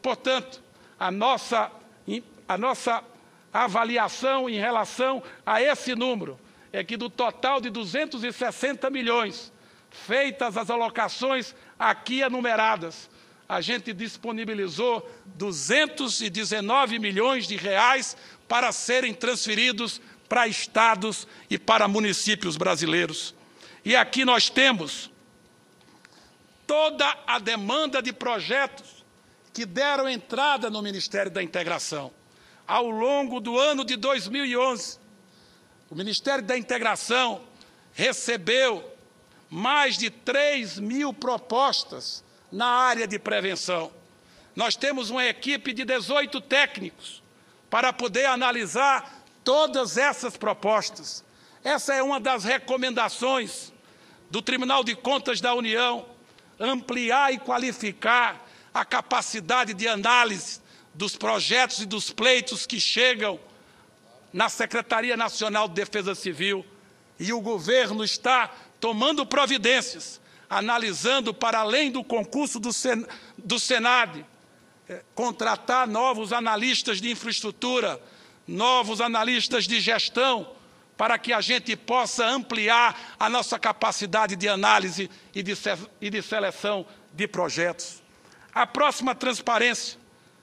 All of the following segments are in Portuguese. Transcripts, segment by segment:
Portanto, a nossa avaliação em relação a esse número é que, do total de 260 milhões, feitas as alocações aqui enumeradas, a gente disponibilizou 219 milhões de reais para serem transferidos para estados e para municípios brasileiros. E aqui nós temos toda a demanda de projetos que deram entrada no Ministério da Integração. Ao longo do ano de 2011, o Ministério da Integração recebeu mais de 3.000 propostas na área de prevenção. Nós temos uma equipe de 18 técnicos para poder analisar todas essas propostas. Essa é uma das recomendações do Tribunal de Contas da União, ampliar e qualificar a capacidade de análise dos projetos e dos pleitos que chegam na Secretaria Nacional de Defesa Civil. E o governo está tomando providências, analisando, para além do concurso do Senad, contratar novos analistas de infraestrutura, novos analistas de gestão, para que a gente possa ampliar a nossa capacidade de análise e de seleção de projetos. A próxima transparência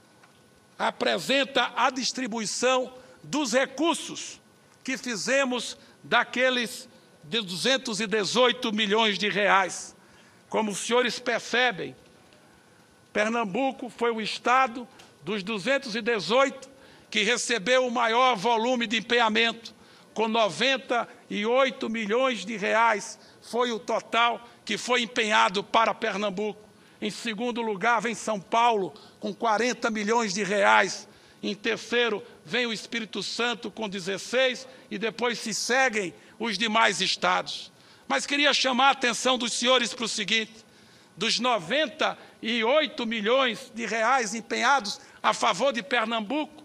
apresenta a distribuição dos recursos que fizemos daqueles de 218 milhões de reais. Como os senhores percebem, Pernambuco foi o estado dos 218 que recebeu o maior volume de empenhamento, com 98 milhões de reais foi o total que foi empenhado para Pernambuco. Em segundo lugar vem São Paulo, com 40 milhões de reais. Em terceiro vem o Espírito Santo, com 16, e depois se seguem os demais estados. Mas queria chamar a atenção dos senhores para o seguinte: dos 98 milhões de reais empenhados a favor de Pernambuco,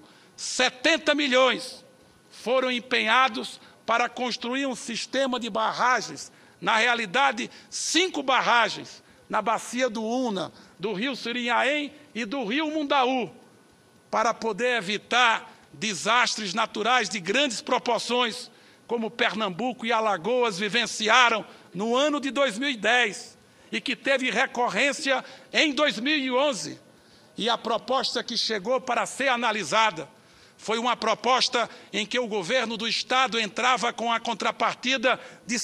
70 milhões foram empenhados para construir um sistema de barragens, na realidade 5 barragens, na bacia do Una, do rio Sirinhaém e do rio Mundaú, para poder evitar desastres naturais de grandes proporções, como Pernambuco e Alagoas vivenciaram no ano de 2010, e que teve recorrência em 2011. E a proposta que chegou para ser analisada foi uma proposta em que o governo do estado entrava com a contrapartida de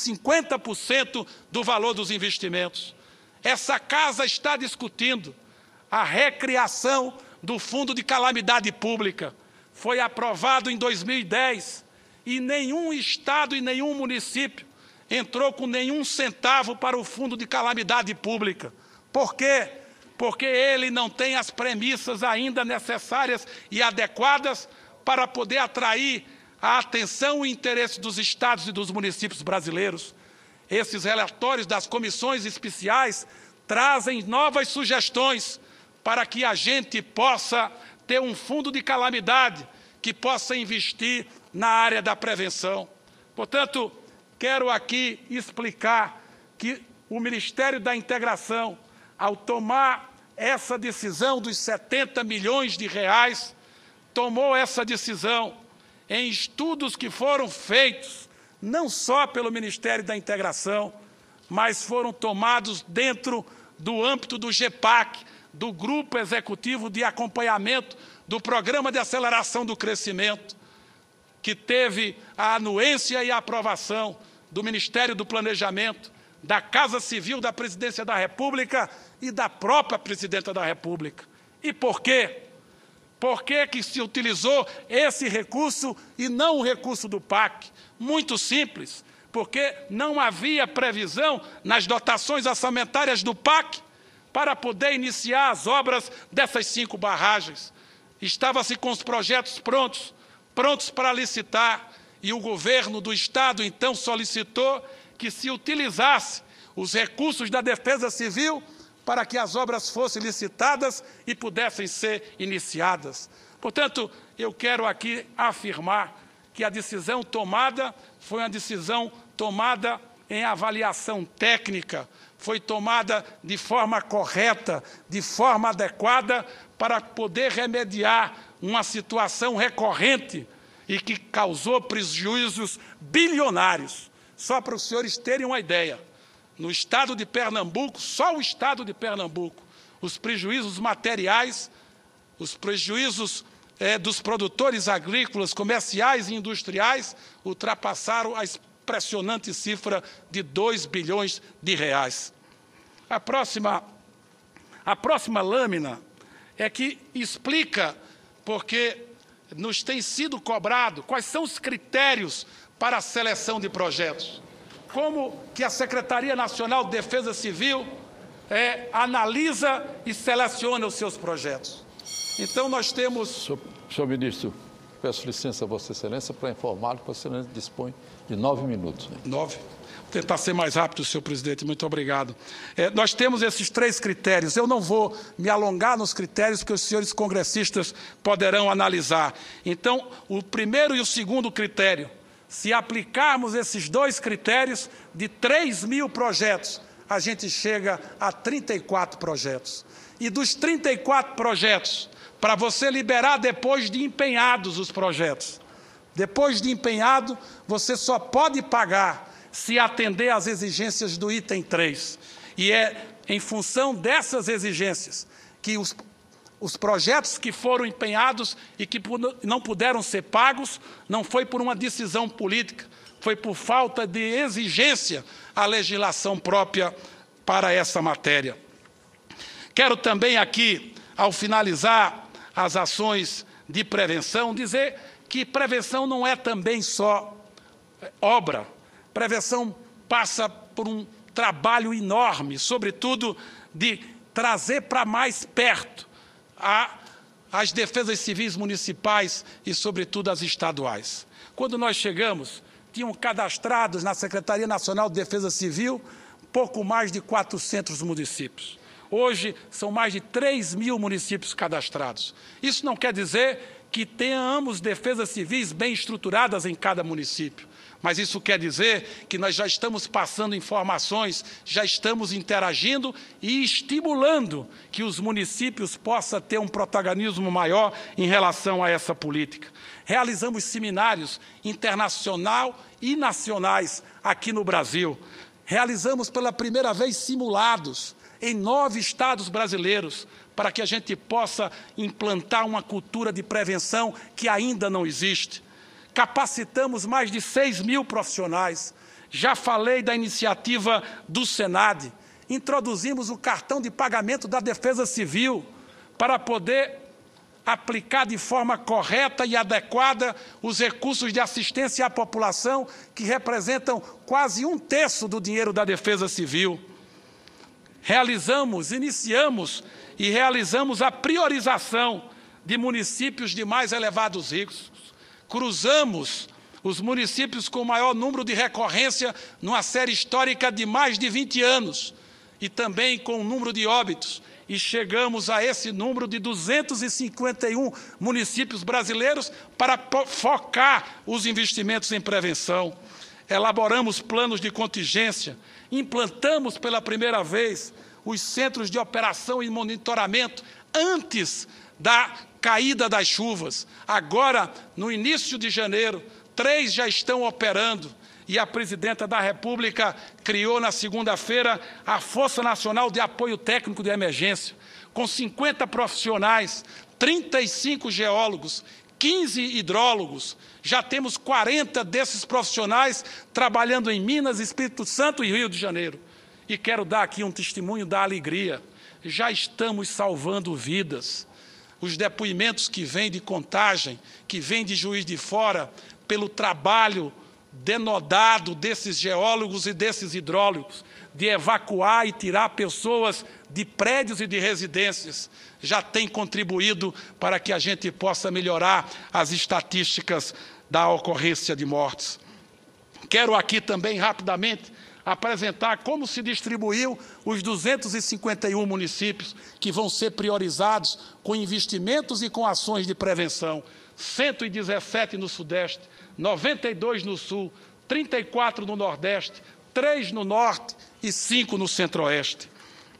50% do valor dos investimentos. Essa casa está discutindo a recriação do Fundo de Calamidade Pública. Foi aprovado em 2010 e nenhum estado e nenhum município entrou com nenhum centavo para o Fundo de Calamidade Pública. Por quê? Porque ele não tem as premissas ainda necessárias e adequadas para poder atrair a atenção e o interesse dos estados e dos municípios brasileiros. Esses relatórios das comissões especiais trazem novas sugestões para que a gente possa ter um fundo de calamidade que possa investir na área da prevenção. Portanto, quero aqui explicar que o Ministério da Integração, ao tomar essa decisão dos 70 milhões de reais, tomou essa decisão em estudos que foram feitos não só pelo Ministério da Integração, mas foram tomados dentro do âmbito do GEPAC, do Grupo Executivo de Acompanhamento do Programa de Aceleração do Crescimento, que teve a anuência e a aprovação do Ministério do Planejamento, da Casa Civil da Presidência da República e da própria Presidenta da República. E por quê? Por que se utilizou esse recurso e não o recurso do PAC? Muito simples, porque não havia previsão nas dotações orçamentárias do PAC para poder iniciar as obras dessas 5 barragens. Estava-se com os projetos prontos para licitar, e o governo do estado então solicitou que se utilizasse os recursos da Defesa Civil para que as obras fossem licitadas e pudessem ser iniciadas. Portanto, eu quero aqui afirmar que a decisão tomada foi uma decisão tomada em avaliação técnica foi tomada de forma correta, de forma adequada, para poder remediar uma situação recorrente e que causou prejuízos bilionários. Só para os senhores terem uma ideia, no estado de Pernambuco, só o estado de Pernambuco, os prejuízos materiais, os prejuízos dos produtores agrícolas, comerciais e industriais ultrapassaram a impressionante cifra de 2 bilhões de reais. A próxima lâmina é que explica porque nos tem sido cobrado quais são os critérios para a seleção de projetos. Como que a Secretaria Nacional de Defesa Civil analisa e seleciona os seus projetos. Então, nós temos... Senhor ministro, peço licença a Vossa Excelência para informar que Vossa Excelência dispõe de 9 minutos. 9? Vou tentar ser mais rápido, senhor presidente. Muito obrigado. Nós temos esses 3 critérios. Eu não vou me alongar nos critérios que os senhores congressistas poderão analisar. Então, o primeiro e o segundo critério, se aplicarmos esses 2 critérios, de 3.000 projetos, a gente chega a 34 projetos. E dos 34 projetos, para você liberar depois de empenhados os projetos, depois de empenhado, você só pode pagar se atender às exigências do item 3. E é em função dessas exigências que os projetos que foram empenhados e que não puderam ser pagos, não foi por uma decisão política, foi por falta de exigência à legislação própria para essa matéria. Quero também aqui, ao finalizar as ações de prevenção, dizer que prevenção não é também só obra. Prevenção passa por um trabalho enorme, sobretudo de trazer para mais perto as defesas civis municipais e, sobretudo, as estaduais. Quando nós chegamos, tinham cadastrados na Secretaria Nacional de Defesa Civil pouco mais de 400 municípios. Hoje, são mais de 3.000 municípios cadastrados. Isso não quer dizer que tenhamos defesas civis bem estruturadas em cada município, mas isso quer dizer que nós já estamos passando informações, já estamos interagindo e estimulando que os municípios possam ter um protagonismo maior em relação a essa política. Realizamos seminários internacional e nacionais aqui no Brasil. Realizamos pela primeira vez simulados em 9 estados brasileiros, para que a gente possa implantar uma cultura de prevenção que ainda não existe. Capacitamos mais de 6.000 profissionais. Já falei da iniciativa do Senad. Introduzimos o cartão de pagamento da Defesa Civil para poder aplicar de forma correta e adequada os recursos de assistência à população, que representam quase 1/3 do dinheiro da Defesa Civil. Iniciamos e realizamos a priorização de municípios de mais elevados riscos. Cruzamos os municípios com o maior número de recorrência numa série histórica de mais de 20 anos e também com o número de óbitos. E chegamos a esse número de 251 municípios brasileiros para focar os investimentos em prevenção. Elaboramos planos de contingência, implantamos pela primeira vez os centros de operação e monitoramento antes da caída das chuvas. Agora, no início de janeiro, 3 já estão operando e a Presidenta da República criou na segunda-feira a Força Nacional de Apoio Técnico de Emergência, com 50 profissionais, 35 geólogos, 15 hidrólogos. Já temos 40 desses profissionais trabalhando em Minas, Espírito Santo e Rio de Janeiro. E quero dar aqui um testemunho da alegria. Já estamos salvando vidas. Os depoimentos que vêm de Contagem, que vêm de Juiz de Fora, pelo trabalho denodado desses geólogos e desses hidrólogos, de evacuar e tirar pessoas de prédios e de residências, já tem contribuído para que a gente possa melhorar as estatísticas da ocorrência de mortes. Quero aqui também, rapidamente, apresentar como se distribuiu os 251 municípios que vão ser priorizados com investimentos e com ações de prevenção. 117 no Sudeste, 92 no Sul, 34 no Nordeste, 3 no Norte e 5 no Centro-Oeste.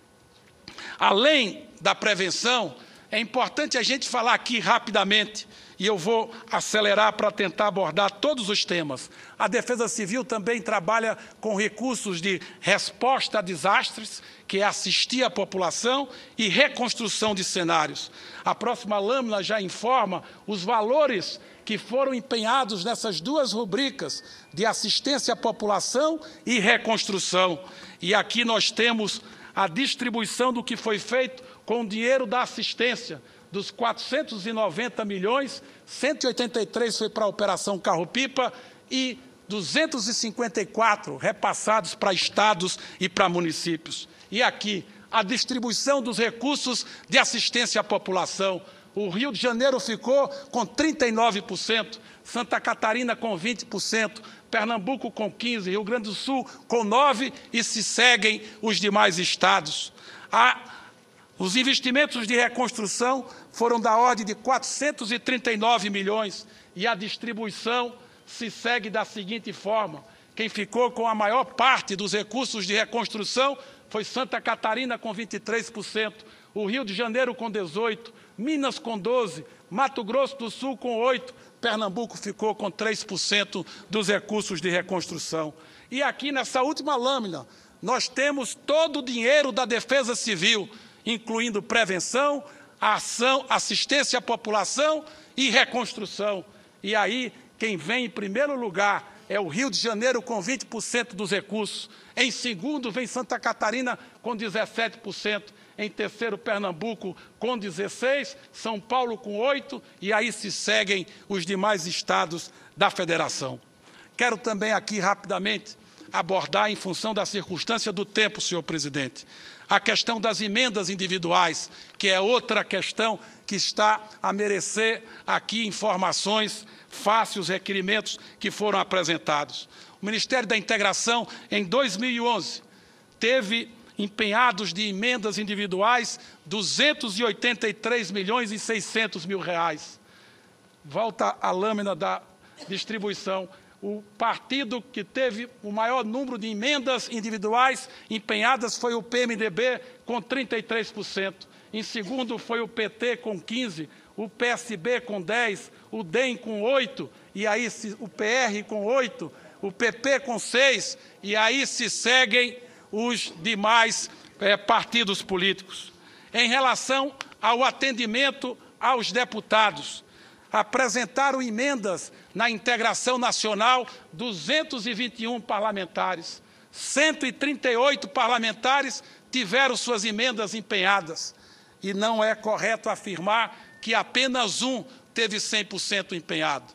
Além da prevenção, é importante a gente falar aqui rapidamente, e eu vou acelerar para tentar abordar todos os temas. A Defesa Civil também trabalha com recursos de resposta a desastres, que é assistir a população, e reconstrução de cenários. A próxima lâmina já informa os valores que foram empenhados nessas duas rubricas de assistência à população e reconstrução. E aqui nós temos a distribuição do que foi feito com o dinheiro da assistência. Dos 490 milhões, 183 foi para a Operação Carro-Pipa e 254 repassados para estados e para municípios. E aqui, a distribuição dos recursos de assistência à população. O Rio de Janeiro ficou com 39%, Santa Catarina com 20%, Pernambuco com 15%, Rio Grande do Sul com 9% e se seguem os demais estados. Os investimentos de reconstrução foram da ordem de 439 milhões e a distribuição se segue da seguinte forma. Quem ficou com a maior parte dos recursos de reconstrução foi Santa Catarina com 23%, o Rio de Janeiro com 18%, Minas com 12%, Mato Grosso do Sul com 8%, Pernambuco ficou com 3% dos recursos de reconstrução. E aqui nessa última lâmina, nós temos todo o dinheiro da Defesa Civil, incluindo prevenção, ação, assistência à população e reconstrução. E aí, quem vem em primeiro lugar é o Rio de Janeiro com 20% dos recursos. Em segundo, vem Santa Catarina com 17%. Em terceiro, Pernambuco com 16%, São Paulo com 8%, e aí se seguem os demais estados da federação. Quero também aqui, rapidamente, abordar, em função da circunstância do tempo, senhor presidente, a questão das emendas individuais, que é outra questão que está a merecer aqui informações fáceis, requerimentos que foram apresentados. O Ministério da Integração, em 2011, teve empenhados de emendas individuais 283 milhões e 600 mil reais. Volta a lâmina da distribuição. O partido que teve o maior número de emendas individuais empenhadas foi o PMDB, com 33%. Em segundo foi o PT, com 15%, o PSB com 10%, o DEM com 8%, e aí o PR com 8%, o PP com 6%, e aí se seguem os demais partidos políticos. Em relação ao atendimento aos deputados, apresentaram emendas na integração nacional 221 parlamentares. 138 parlamentares tiveram suas emendas empenhadas. E não é correto afirmar que apenas um teve 100% empenhado.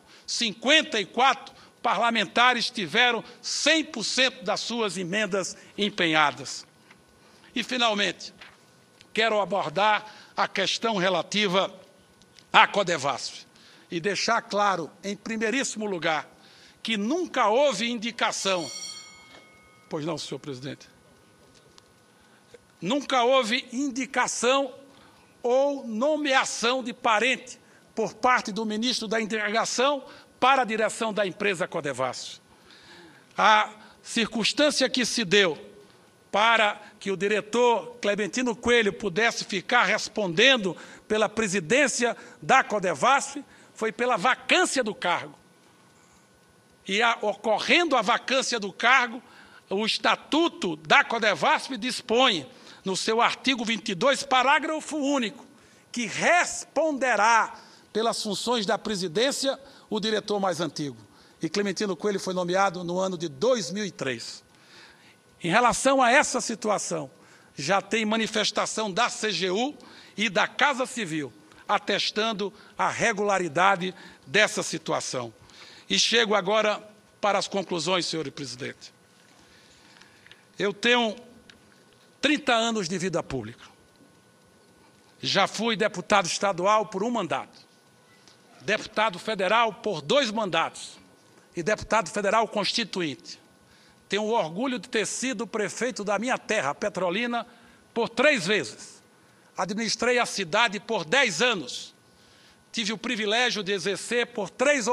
54 parlamentares tiveram 100% das suas emendas empenhadas. E, finalmente, quero abordar a questão relativa à Codevasf e deixar claro, em primeiríssimo lugar, que nunca houve indicação. Pois não, senhor presidente. Nunca houve indicação ou nomeação de parente por parte do ministro da Integração para a direção da empresa Codevasf. A circunstância que se deu para que o diretor Clementino Coelho pudesse ficar respondendo pela presidência da Codevasf foi pela vacância do cargo. E, ocorrendo a vacância do cargo, o Estatuto da Codevasf dispõe, no seu artigo 22, parágrafo único, que responderá pelas funções da presidência o diretor mais antigo. E Clementino Coelho foi nomeado no ano de 2003. Em relação a essa situação, já tem manifestação da CGU e da Casa Civil, atestando a regularidade dessa situação. E chego agora para as conclusões, senhor presidente. Eu tenho 30 anos de vida pública. Já fui deputado estadual por 1 mandato, deputado federal por 2 mandatos e deputado federal constituinte. Tenho o orgulho de ter sido prefeito da minha terra, Petrolina, por 3 vezes. Administrei a cidade por 10 anos. Tive o privilégio de exercer por 3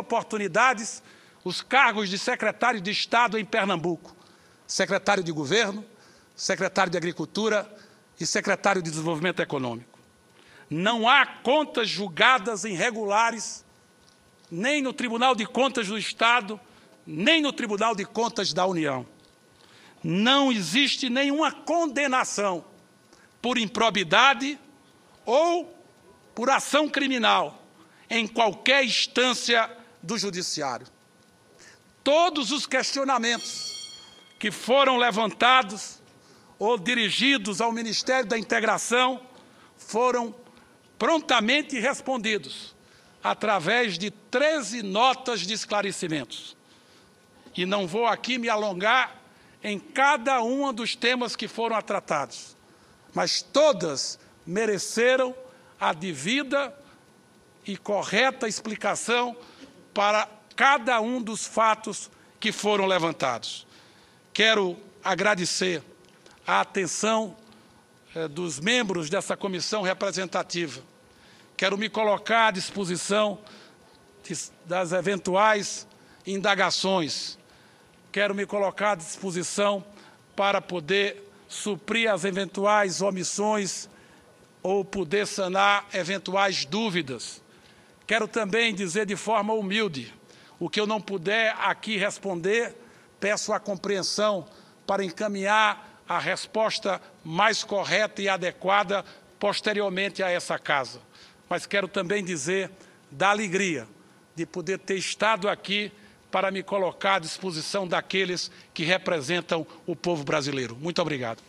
oportunidades os cargos de secretário de Estado em Pernambuco. Secretário de Governo, secretário de Agricultura e secretário de Desenvolvimento Econômico. Não há contas julgadas irregulares, nem no Tribunal de Contas do Estado, nem no Tribunal de Contas da União. Não existe nenhuma condenação por improbidade ou por ação criminal em qualquer instância do Judiciário. Todos os questionamentos que foram levantados ou dirigidos ao Ministério da Integração foram prontamente respondidos através de 13 notas de esclarecimentos. E não vou aqui me alongar em cada um dos temas que foram tratados, mas todas mereceram a devida e correta explicação para cada um dos fatos que foram levantados. Quero agradecer a atenção dos membros dessa comissão representativa. Quero me colocar à disposição das eventuais indagações. Quero me colocar à disposição para poder suprir as eventuais omissões ou poder sanar eventuais dúvidas. Quero também dizer de forma humilde, o que eu não puder aqui responder, peço a compreensão para encaminhar a resposta mais correta e adequada posteriormente a essa casa. Mas quero também dizer da alegria de poder ter estado aqui para me colocar à disposição daqueles que representam o povo brasileiro. Muito obrigado.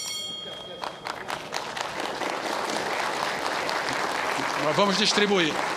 Nós vamos distribuir.